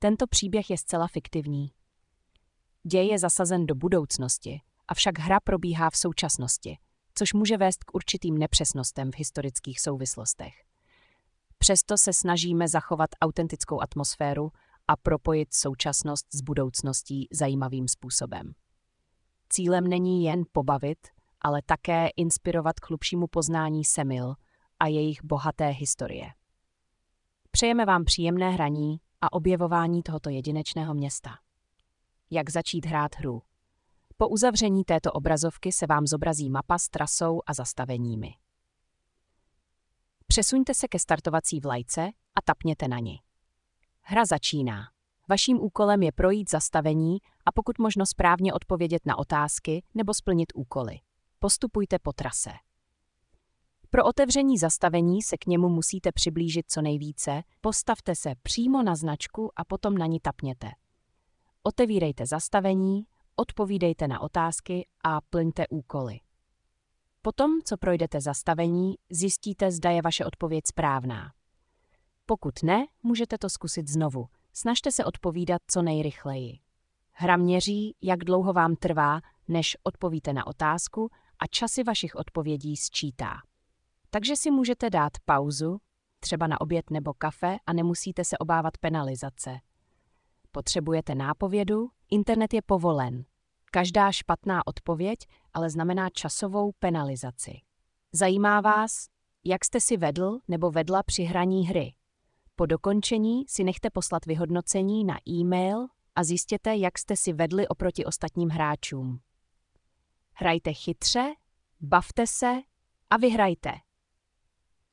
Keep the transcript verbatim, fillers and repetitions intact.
Tento příběh je zcela fiktivní. Děj je zasazen do budoucnosti, avšak hra probíhá v současnosti, což může vést k určitým nepřesnostem v historických souvislostech. Přesto se snažíme zachovat autentickou atmosféru a propojit současnost s budoucností zajímavým způsobem. Cílem není jen pobavit, ale také inspirovat k hlubšímu poznání Semil a jejich bohaté historie. Přejeme vám příjemné hraní a objevování tohoto jedinečného města. Jak začít hrát hru? Po uzavření této obrazovky se vám zobrazí mapa s trasou a zastaveními. Přesuňte se ke startovací vlajce a tapněte na ni. Hra začíná. Vaším úkolem je projít zastavení a pokud možno správně odpovědět na otázky nebo splnit úkoly. Postupujte po trase. Pro otevření zastavení se k němu musíte přiblížit co nejvíce, postavte se přímo na značku a potom na ní tapněte. Otevírejte zastavení, odpovídejte na otázky a plňte úkoly. Potom, co projdete zastavení, zjistíte, zda je vaše odpověď správná. Pokud ne, můžete to zkusit znovu. Snažte se odpovídat co nejrychleji. Hra měří, jak dlouho vám trvá, než odpovíte na otázku a časy vašich odpovědí sčítá. Takže si můžete dát pauzu, třeba na oběd nebo kafe a nemusíte se obávat penalizace. Potřebujete nápovědu? Internet je povolen. Každá špatná odpověď ale znamená časovou penalizaci. Zajímá vás, jak jste si vedl nebo vedla při hraní hry? Po dokončení si nechte poslat vyhodnocení na e-mail a zjistěte, jak jste si vedli oproti ostatním hráčům. Hrajte chytře, bavte se a vyhrajte.